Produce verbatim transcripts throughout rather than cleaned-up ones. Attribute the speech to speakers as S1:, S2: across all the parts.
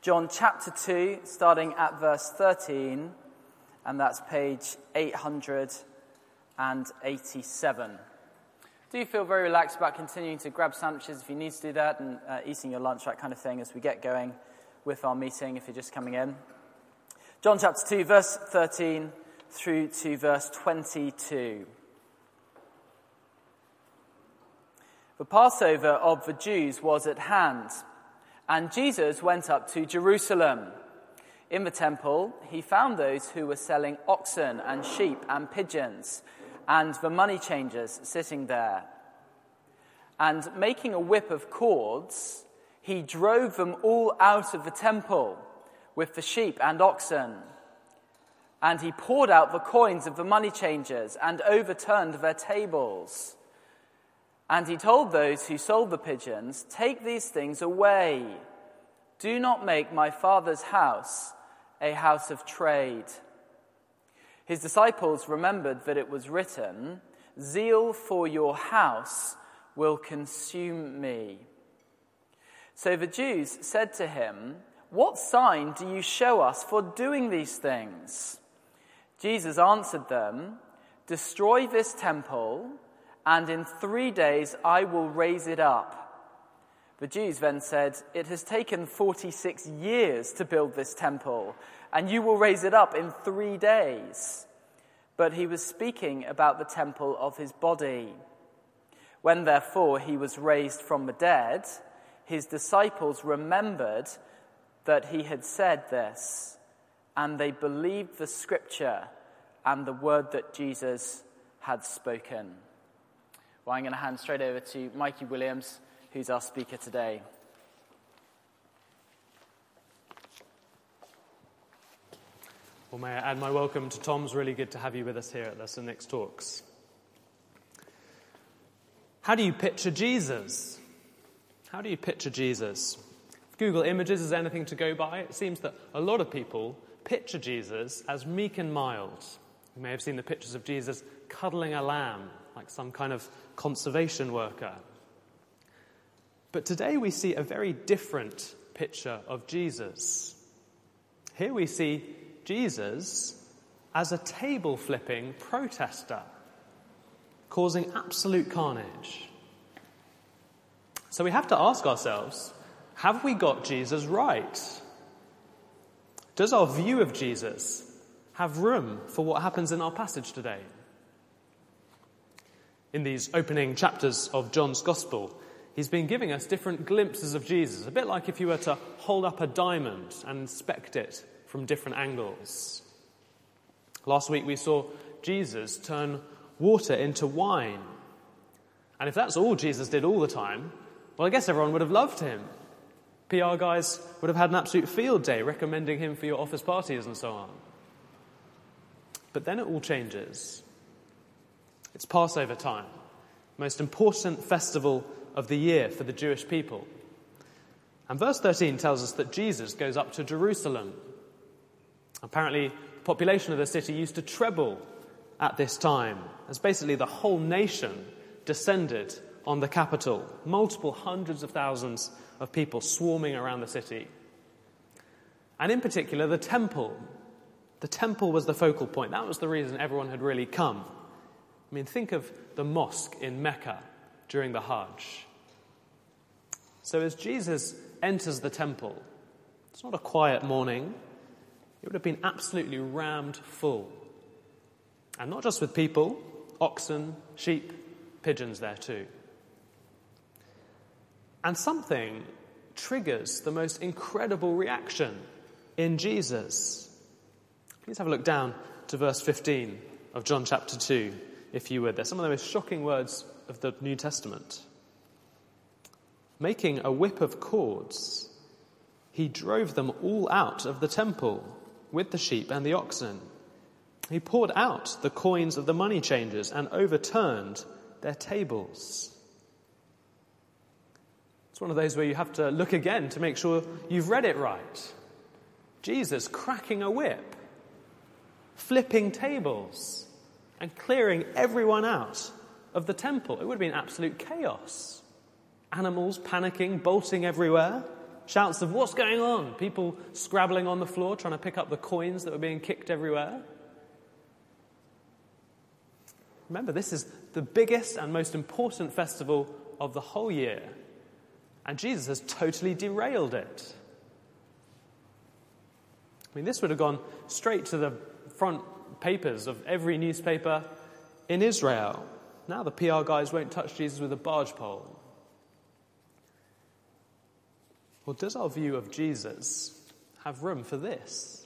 S1: John chapter two, starting at verse thirteen, and that's page eight hundred eighty-seven. Do you feel very relaxed about continuing to grab sandwiches if you need to do that, and uh, eating your lunch, that kind of thing, as we get going with our meeting, if you're just coming in? John chapter two, verse thirteen through to verse twenty-two. The Passover of the Jews was at hand, and Jesus went up to Jerusalem. In the temple, he found those who were selling oxen and sheep and pigeons, and the money changers sitting there. And making a whip of cords, he drove them all out of the temple with the sheep and oxen. And he poured out the coins of the money changers and overturned their tables. And he told those who sold the pigeons, "Take these things away. Do not make my Father's house a house of trade." His disciples remembered that it was written, "Zeal for your house will consume me." So the Jews said to him, "What sign do you show us for doing these things?" Jesus answered them, "Destroy this temple, and in three days I will raise it up." The Jews then said, "It has taken forty-six years to build this temple, and you will raise it up in three days. But he was speaking about the temple of his body. When therefore he was raised from the dead, his disciples remembered that he had said this, and they believed the scripture and the word that Jesus had spoken. Well, I'm going to hand straight over to Mikey Williams, who's our speaker today.
S2: Well, may I add my welcome to Tom's. Really good to have you with us here at the Saint Nick's Talks. How do you picture Jesus? How do you picture Jesus? If Google Images is anything to go by, it seems that a lot of people picture Jesus as meek and mild. You may have seen the pictures of Jesus cuddling a lamb, like some kind of conservation worker. But today we see a very different picture of Jesus. Here we see Jesus as a table-flipping protester, causing absolute carnage. So we have to ask ourselves, have we got Jesus right? Does our view of Jesus have room for what happens in our passage today? In these opening chapters of John's Gospel, he's been giving us different glimpses of Jesus, a bit like if you were to hold up a diamond and inspect it from different angles. Last week we saw Jesus turn water into wine. And if that's all Jesus did all the time, well, I guess everyone would have loved him. P R guys would have had an absolute field day recommending him for your office parties and so on. But then it all changes. It's Passover time, most important festival of the year for the Jewish people. And verse thirteen tells us that Jesus goes up to Jerusalem. Apparently, the population of the city used to treble at this time, as basically the whole nation descended on the capital. Multiple hundreds of thousands of people swarming around the city. And in particular, the temple. The temple was the focal point. That was the reason everyone had really come. I mean, think of the mosque in Mecca during the Hajj. So as Jesus enters the temple, it's not a quiet morning. It would have been absolutely rammed full. And not just with people, oxen, sheep, pigeons there too. And something triggers the most incredible reaction in Jesus. Please have a look down to verse fifteen of John chapter two, if you would. They're some of the most shocking words of the New Testament. Making a whip of cords, he drove them all out of the temple with the sheep and the oxen. He poured out the coins of the money changers and overturned their tables. It's one of those where you have to look again to make sure you've read it right. Jesus cracking a whip, flipping tables, and clearing everyone out of the temple. It would have been absolute chaos. Animals panicking, bolting everywhere. shouts of "What's going on?" People scrabbling on the floor trying to pick up the coins that were being kicked everywhere. Remember, this is the biggest and most important festival of the whole year, and Jesus has totally derailed it. I mean, this would have gone straight to the front papers of every newspaper in Israel. Now the P R guys won't touch Jesus with a barge pole. Well, does our view of Jesus have room for this?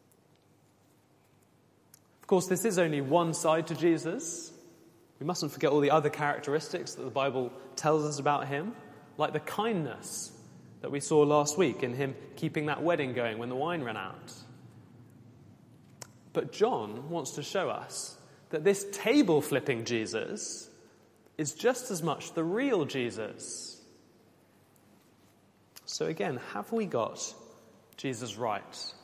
S2: Of course, this is only one side to Jesus. We mustn't forget all the other characteristics that the Bible tells us about him, like the kindness that we saw last week in him keeping that wedding going when the wine ran out. But John wants to show us that this table-flipping Jesus is just as much the real Jesus. So again, have we got Jesus right?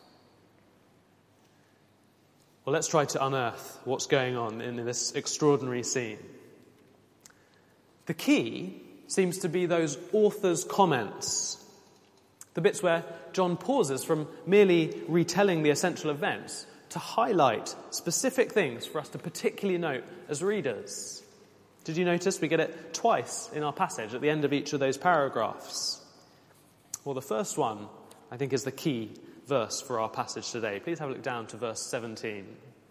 S2: Well, let's try to unearth what's going on in this extraordinary scene. The key seems to be those author's comments, the bits where John pauses from merely retelling the essential events to highlight specific things for us to particularly note as readers. Did you notice we get it twice in our passage at the end of each of those paragraphs? Well, the first one, I think, is the key verse for our passage today. Please have a look down to verse seventeen.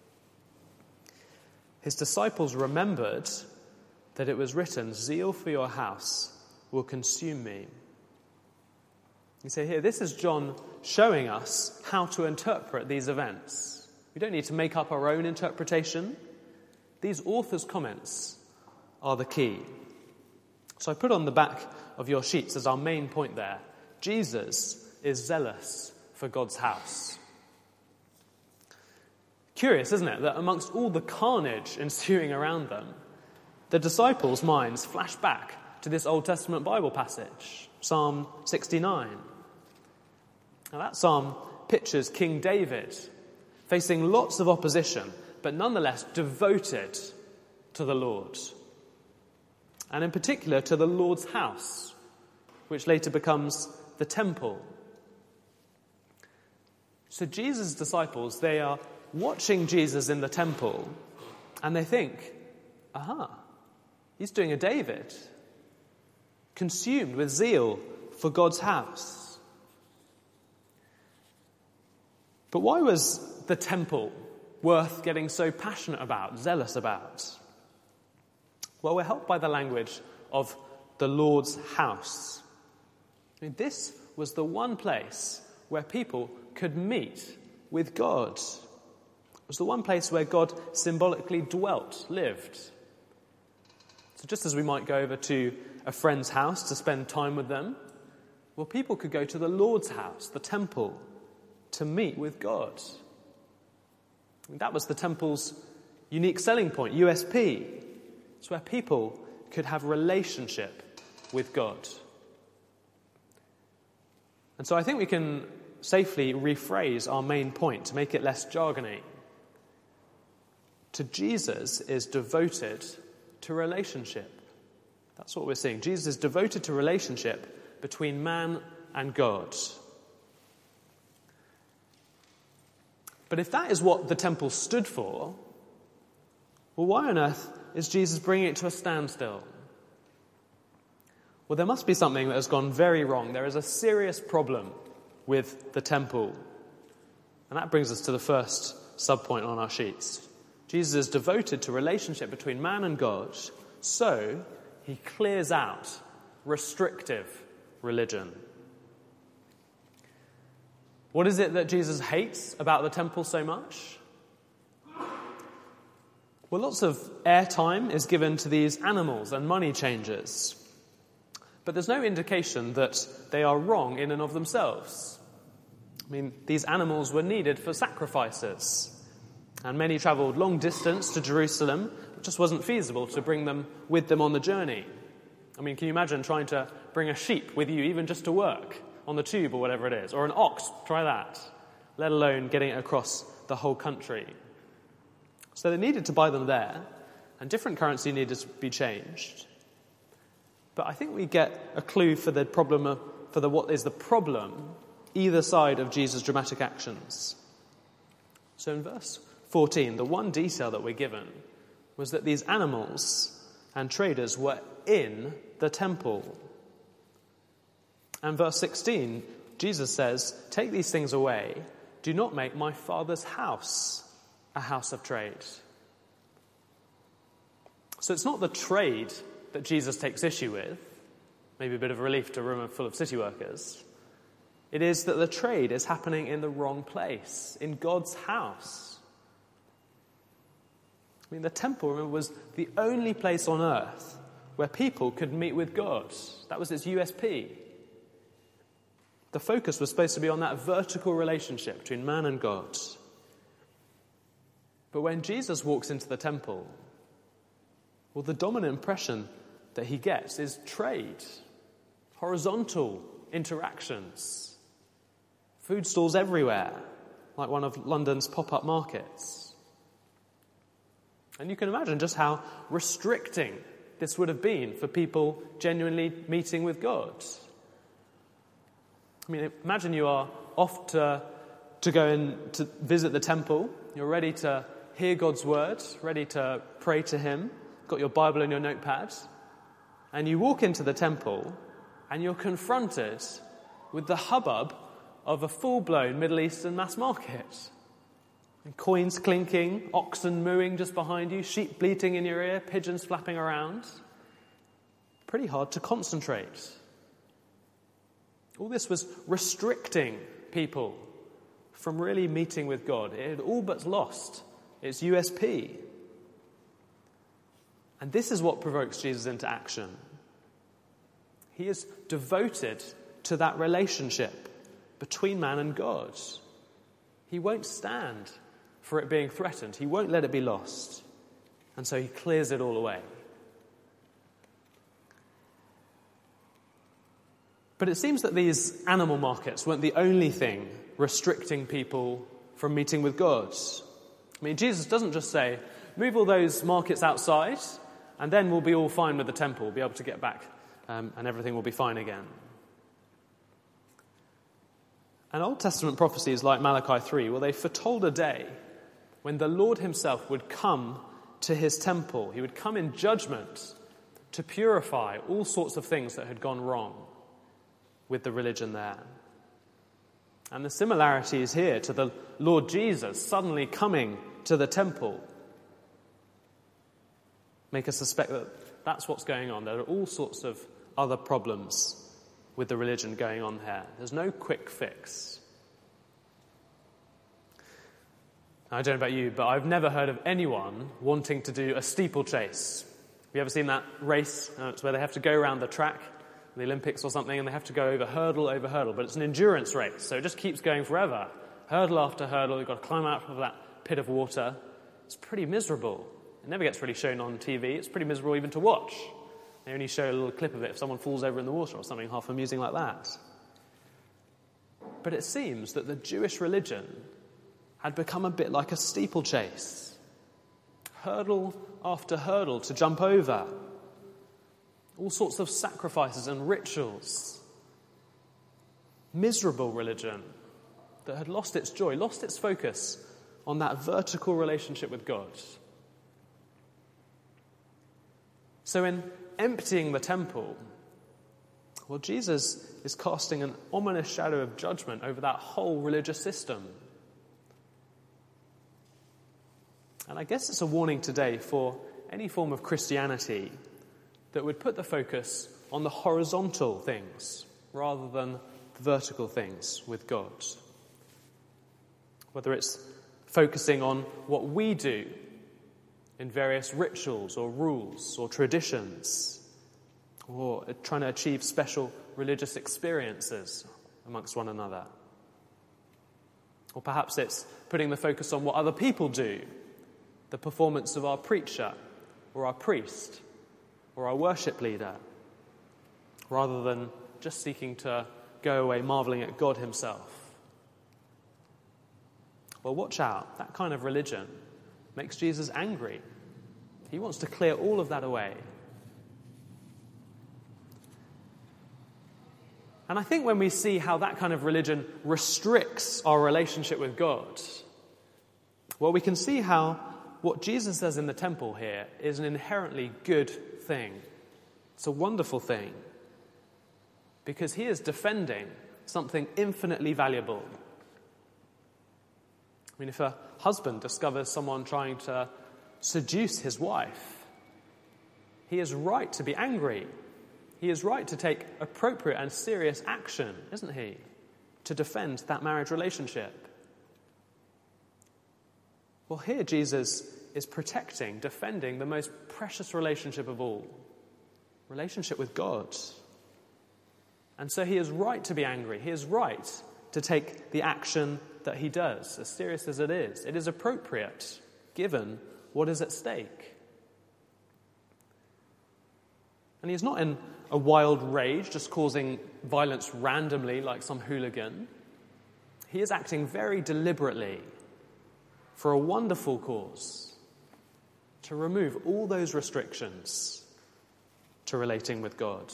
S2: His disciples remembered that it was written, "Zeal for your house will consume me." You see here, this is John showing us how to interpret these events. We don't need to make up our own interpretation. These authors' comments are the key. So I put on the back of your sheets as our main point there, Jesus is zealous for God's house. Curious, isn't it, that amongst all the carnage ensuing around them, the disciples' minds flash back to this Old Testament Bible passage, Psalm sixty-nine. Now that psalm pictures King David facing lots of opposition, but nonetheless devoted to the Lord. And in particular to the Lord's house, which later becomes the temple. So Jesus' disciples, they are watching Jesus in the temple, and they think, aha, he's doing a David, consumed with zeal for God's house. But why was the temple worth getting so passionate about, zealous about? Well, we're helped by the language of the Lord's house. I mean, this was the one place where people could meet with God. It was the one place where God symbolically dwelt, lived. So just as we might go over to a friend's house to spend time with them, well, people could go to the Lord's house, the temple, to meet with God. I mean, that was the temple's unique selling point, U S P. It's where people could have relationship with God. And so I think we can safely rephrase our main point to make it less jargony. To Jesus is devoted to relationship. That's what we're seeing. Jesus is devoted to relationship between man and God. But if that is what the temple stood for, well, why on earth is Jesus bringing it to a standstill? Well, there must be something that has gone very wrong. There is a serious problem with the temple. And that brings us to the first subpoint on our sheets. Jesus is devoted to relationship between man and God, so he clears out restrictive religion. What is it that Jesus hates about the temple so much? Well, lots of airtime is given to these animals and money changers. But there's no indication that they are wrong in and of themselves. I mean, these animals were needed for sacrifices. And many travelled long distance to Jerusalem. It just wasn't feasible to bring them with them on the journey. I mean, can you imagine trying to bring a sheep with you even just to work on the tube or whatever it is? Or an ox, try that. Let alone getting it across the whole country. So they needed to buy them there. And different currency needed to be changed. But I think we get a clue for the problem for the what is the problem either side of Jesus' dramatic actions. So in verse fourteen, the one detail that we're given was that these animals and traders were in the temple. And verse sixteen, Jesus says, "Take these things away. Do not make my Father's house a house of trade." So it's not the trade that Jesus takes issue with, maybe a bit of relief to a room full of city workers. It is that the trade is happening in the wrong place, in God's house. I mean, the temple, remember, was the only place on earth where people could meet with God. That was its U S P. The focus was supposed to be on that vertical relationship between man and God. But when Jesus walks into the temple, well, the dominant impression that he gets is trade, horizontal interactions, food stalls everywhere, like one of London's pop-up markets. And you can imagine just how restricting this would have been for people genuinely meeting with God. I mean, imagine you are off to, to go and to visit the temple. You're ready to hear God's word, ready to pray to him, got your Bible and your notepad, and you walk into the temple and you're confronted with the hubbub of a full-blown Middle Eastern mass market. And coins clinking, oxen mooing just behind you, sheep bleating in your ear, pigeons flapping around. Pretty hard to concentrate. All this was restricting people from really meeting with God. It had all but lost its U S P. And this is what provokes Jesus into action. He is devoted to that relationship between man and God. He won't stand for it being threatened. He won't let it be lost. And so he clears it all away. But it seems that these animal markets weren't the only thing restricting people from meeting with God. I mean, Jesus doesn't just say, move all those markets outside, and then we'll be all fine with the temple, we'll be able to get back, um, and everything will be fine again. And Old Testament prophecies like Malachi three, well, they foretold a day when the Lord himself would come to his temple. He would come in judgment to purify all sorts of things that had gone wrong with the religion there. And the similarities here to the Lord Jesus suddenly coming to the temple make us suspect that that's what's going on. There are all sorts of other problems with the religion going on here. There's no quick fix. I don't know about you, but I've never heard of anyone wanting to do a steeplechase. Have you ever seen that race? Uh, it's where they have to go around the track, the Olympics or something, and they have to go over hurdle over hurdle. But it's an endurance race, so it just keeps going forever. Hurdle after hurdle, you've got to climb out of that pit of water. It's pretty miserable. It never gets really shown on T V. It's pretty miserable even to watch. They only show a little clip of it if someone falls over in the water or something half amusing like that. But it seems that the Jewish religion had become a bit like a steeplechase. Hurdle after hurdle to jump over. All sorts of sacrifices and rituals. Miserable religion that had lost its joy, lost its focus on that vertical relationship with God. So in emptying the temple, well, Jesus is casting an ominous shadow of judgment over that whole religious system. And I guess it's a warning today for any form of Christianity that would put the focus on the horizontal things rather than the vertical things with God. Whether it's focusing on what we do in various rituals or rules or traditions, or trying to achieve special religious experiences amongst one another. Or perhaps it's putting the focus on what other people do, the performance of our preacher or our priest or our worship leader, rather than just seeking to go away marveling at God himself. Well, watch out. That kind of religion makes Jesus angry. He wants to clear all of that away. And I think when we see how that kind of religion restricts our relationship with God, well, we can see how what Jesus does in the temple here is an inherently good thing. It's a wonderful thing. Because he is defending something infinitely valuable. I mean, if a husband discovers someone trying to seduce his wife, he is right to be angry. He is right to take appropriate and serious action, isn't he, to defend that marriage relationship. Well, here Jesus is protecting, defending the most precious relationship of all, relationship with God. And so he is right to be angry. He is right to take the action that he does, as serious as it is. It is appropriate, given what is at stake. And he is not in a wild rage, just causing violence randomly like some hooligan. He is acting very deliberately for a wonderful cause, to remove all those restrictions to relating with God.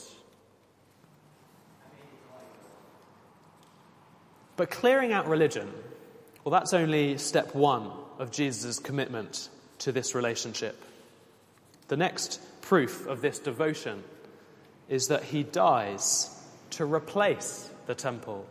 S2: But clearing out religion, well, that's only step one of Jesus' commitment to this relationship. The next proof of this devotion is that he dies to replace the temple.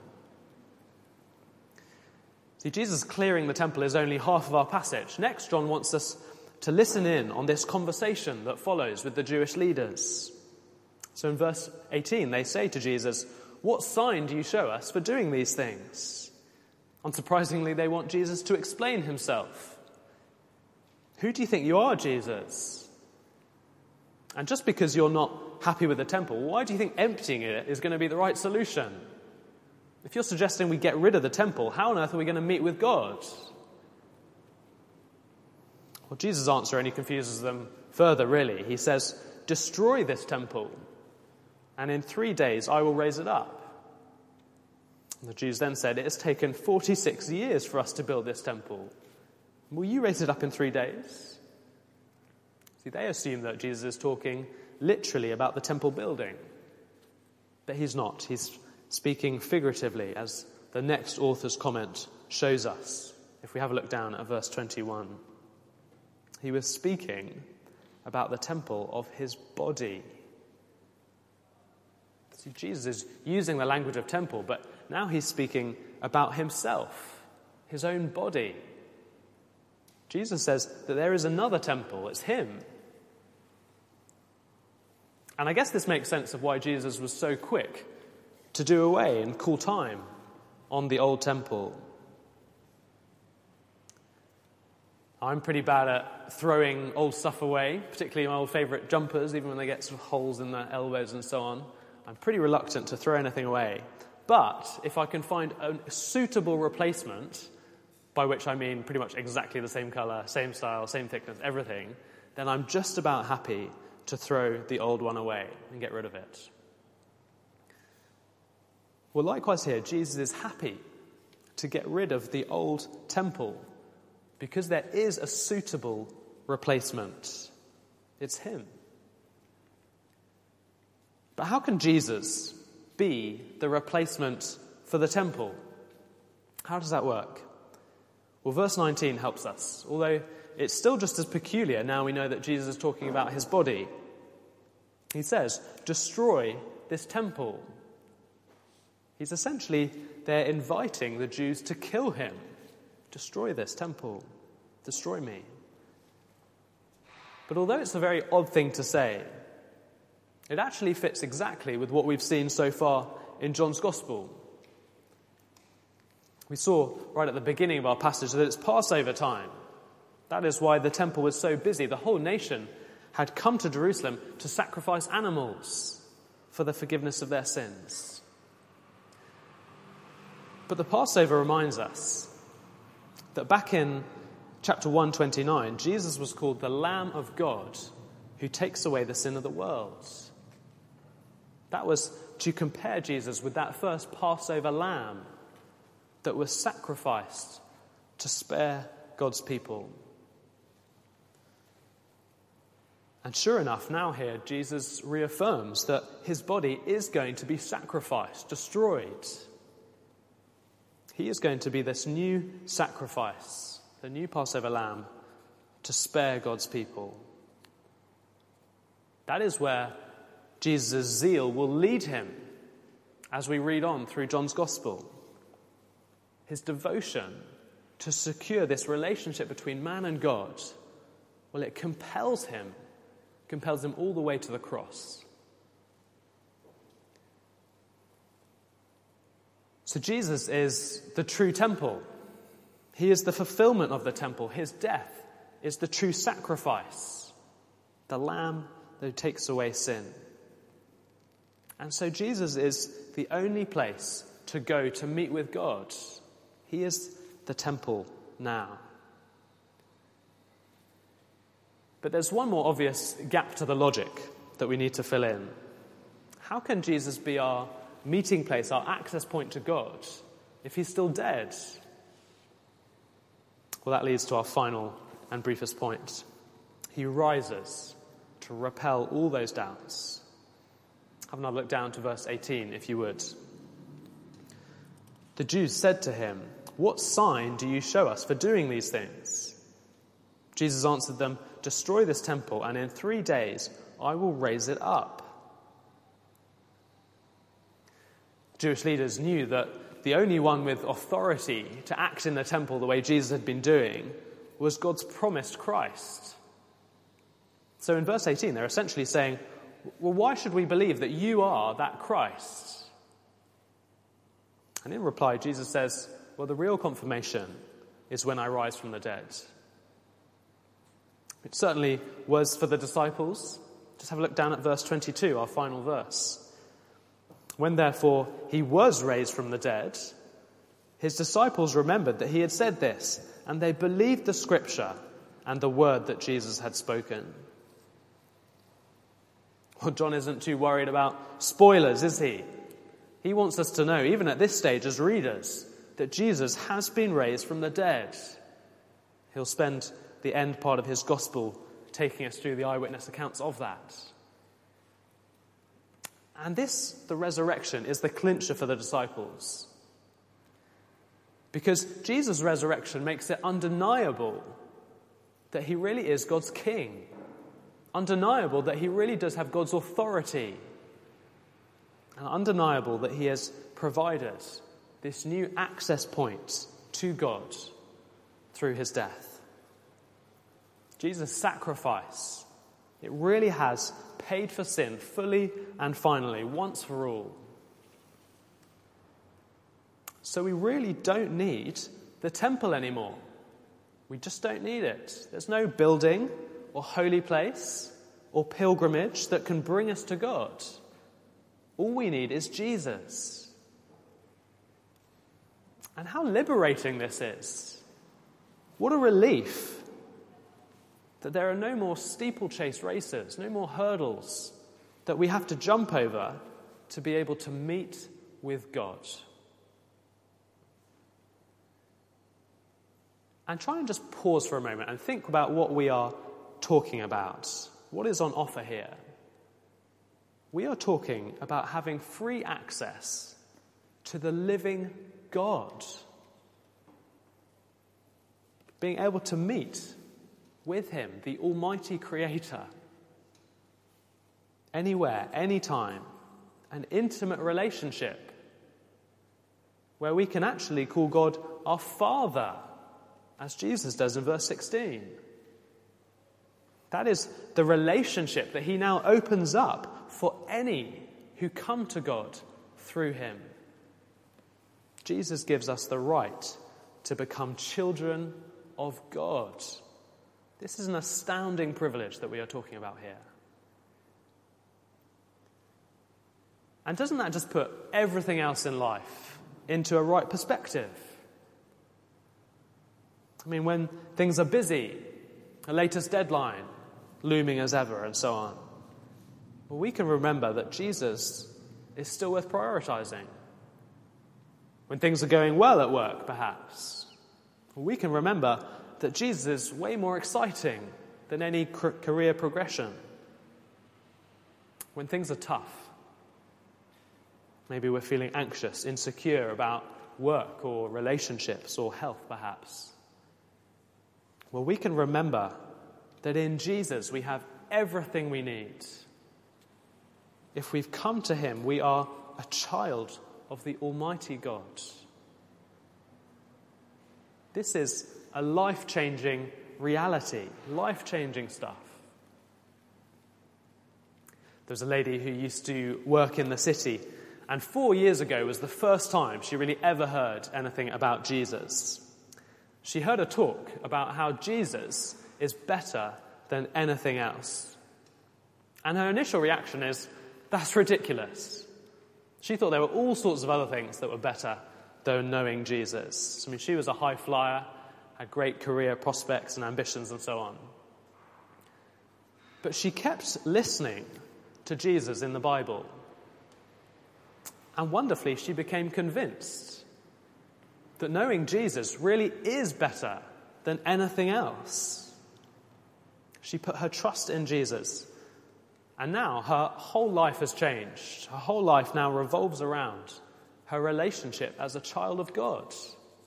S2: See, Jesus clearing the temple is only half of our passage. Next, John wants us to listen in on this conversation that follows with the Jewish leaders. So in verse eighteen, they say to Jesus, "What sign do you show us for doing these things?" Unsurprisingly, they want Jesus to explain himself. Who do you think you are, Jesus? And just because you're not happy with the temple, why do you think emptying it is going to be the right solution? If you're suggesting we get rid of the temple, how on earth are we going to meet with God? Well, Jesus' answer only confuses them further, really. He says, "Destroy this temple, and in three days I will raise it up." And the Jews then said, "It has taken forty-six years for us to build this temple. Will you raise it up in three days?" See, they assume that Jesus is talking literally about the temple building. But he's not. He's speaking figuratively, as the next author's comment shows us. If we have a look down at verse twenty-one. He was speaking about the temple of his body. See, Jesus is using the language of temple, but now he's speaking about himself, his own body. Jesus says that there is another temple. It's him. And I guess this makes sense of why Jesus was so quick to do away and call time on the old temple. I'm pretty bad at throwing old stuff away, particularly my old favourite jumpers, even when they get sort of holes in the elbows and so on. I'm pretty reluctant to throw anything away. But if I can find a suitable replacement, by which I mean pretty much exactly the same colour, same style, same thickness, everything, then I'm just about happy to throw the old one away and get rid of it. Well, likewise here, Jesus is happy to get rid of the old temple because there is a suitable replacement. It's him. But how can Jesus be the replacement for the temple? How does that work? Well, verse nineteen helps us, although it's still just as peculiar now we know that Jesus is talking about his body. He says, "Destroy this temple." He's essentially there inviting the Jews to kill him. Destroy this temple. Destroy me. But although it's a very odd thing to say, it actually fits exactly with what we've seen so far in John's Gospel. We saw right at the beginning of our passage that it's Passover time. That is why the temple was so busy. The whole nation had come to Jerusalem to sacrifice animals for the forgiveness of their sins. But the Passover reminds us that back in chapter one twenty-nine, Jesus was called the Lamb of God who takes away the sin of the world. That was to compare Jesus with that first Passover lamb that was sacrificed to spare God's people. And sure enough, now here, Jesus reaffirms that his body is going to be sacrificed, destroyed. He is going to be this new sacrifice, the new Passover lamb, to spare God's people. That is where Jesus' zeal will lead him as we read on through John's Gospel. His devotion to secure this relationship between man and God, well, it compels him, compels him all the way to the cross. So Jesus is the true temple. He is the fulfillment of the temple. His death is the true sacrifice, the lamb that takes away sin. And so Jesus is the only place to go to meet with God. He is the temple now. But there's one more obvious gap to the logic that we need to fill in. How can Jesus be our meeting place, our access point to God, if he's still dead? Well, that leads to our final and briefest point. He rises to repel all those doubts. Have another look down to verse eighteen, if you would. The Jews said to him, "What sign do you show us for doing these things?" Jesus answered them, "Destroy this temple, and in three days I will raise it up." Jewish leaders knew that the only one with authority to act in the temple the way Jesus had been doing was God's promised Christ. So in verse eighteen, they're essentially saying, well, why should we believe that you are that Christ? And in reply, Jesus says, well, the real confirmation is when I rise from the dead. It certainly was for the disciples. Just have a look down at verse twenty-two, our final verse. When therefore he was raised from the dead, his disciples remembered that he had said this, and they believed the scripture and the word that Jesus had spoken. Well, John isn't too worried about spoilers, is he? He wants us to know, even at this stage as readers, that Jesus has been raised from the dead. He'll spend the end part of his gospel taking us through the eyewitness accounts of that. And this, the resurrection, is the clincher for the disciples. Because Jesus' resurrection makes it undeniable that he really is God's king. Undeniable that he really does have God's authority. And undeniable that he has provided this new access point to God through his death. Jesus' sacrifice, it really has paid for sin fully and finally, once for all. So we really don't need the temple anymore. We just don't need it. There's no building or holy place or pilgrimage that can bring us to God. All we need is Jesus. And how liberating this is. What a relief that there are no more steeplechase races, no more hurdles that we have to jump over to be able to meet with God. And try and just pause for a moment and think about what we are talking about. What is on offer here? We are talking about having free access to the living God. Being able to meet with him, the Almighty Creator. Anywhere, anytime. An intimate relationship where we can actually call God our Father, as Jesus does in verse sixteen. That is the relationship that he now opens up for any who come to God through him. Jesus gives us the right to become children of God. This is an astounding privilege that we are talking about here. And doesn't that just put everything else in life into a right perspective? I mean, when things are busy, a latest deadline looming as ever, and so on, well, we can remember that Jesus is still worth prioritizing. When things are going well at work, perhaps, well, we can remember that Jesus is way more exciting than any career progression when things are tough. Maybe we're feeling anxious, insecure about work or relationships or health, perhaps. Well, we can remember that in Jesus we have everything we need. If we've come to him, we are a child of the Almighty God. This is a life-changing reality, life-changing stuff. There was a lady who used to work in the city, and four years ago was the first time she really ever heard anything about Jesus. She heard a talk about how Jesus is better than anything else. And her initial reaction is, that's ridiculous. She thought there were all sorts of other things that were better than knowing Jesus. I mean, she was a high flyer, had great career prospects and ambitions and so on. But she kept listening to Jesus in the Bible. And wonderfully, she became convinced that knowing Jesus really is better than anything else. She put her trust in Jesus. And now her whole life has changed. Her whole life now revolves around her relationship as a child of God.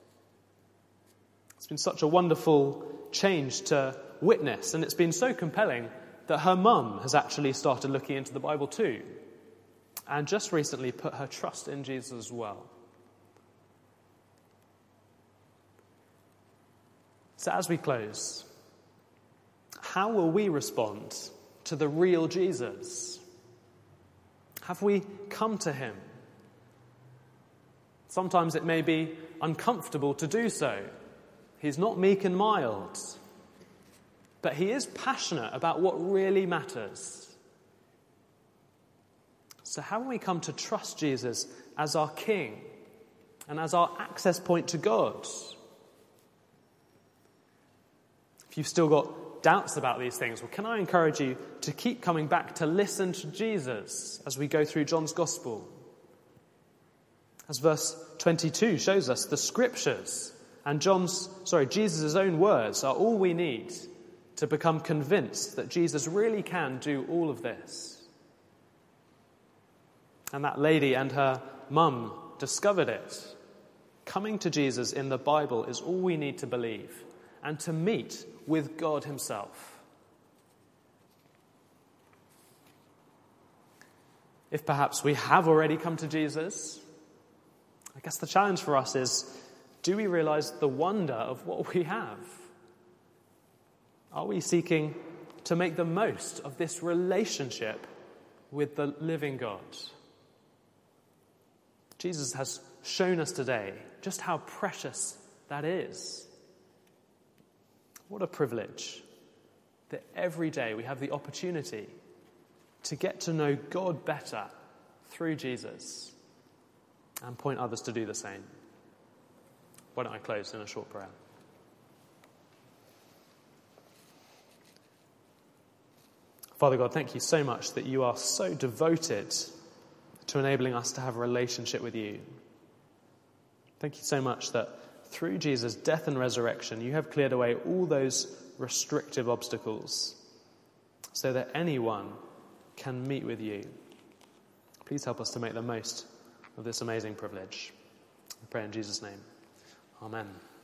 S2: It's been such a wonderful change to witness, and it's been so compelling that her mum has actually started looking into the Bible too, and just recently put her trust in Jesus as well. So as we close, how will we respond to the real Jesus? Have we come to him? Sometimes it may be uncomfortable to do so. He's not meek and mild, but he is passionate about what really matters. So how will we come to trust Jesus as our King and as our access point to God? If you've still got doubts about these things, well, can I encourage you to keep coming back to listen to Jesus as we go through John's Gospel? As verse twenty-two shows us, the Scriptures and John's, sorry, Jesus' own words are all we need to become convinced that Jesus really can do all of this. And that lady and her mum discovered it. Coming to Jesus in the Bible is all we need to believe and to meet with God himself. If perhaps we have already come to Jesus, I guess the challenge for us is, do we realize the wonder of what we have? Are we seeking to make the most of this relationship with the living God? Jesus has shown us today just how precious that is. What a privilege that every day we have the opportunity to get to know God better through Jesus and point others to do the same. Why don't I close in a short prayer? Father God, thank you so much that you are so devoted to enabling us to have a relationship with you. Thank you so much that through Jesus' death and resurrection, you have cleared away all those restrictive obstacles so that anyone can meet with you. Please help us to make the most of this amazing privilege. I pray in Jesus' name. Amen.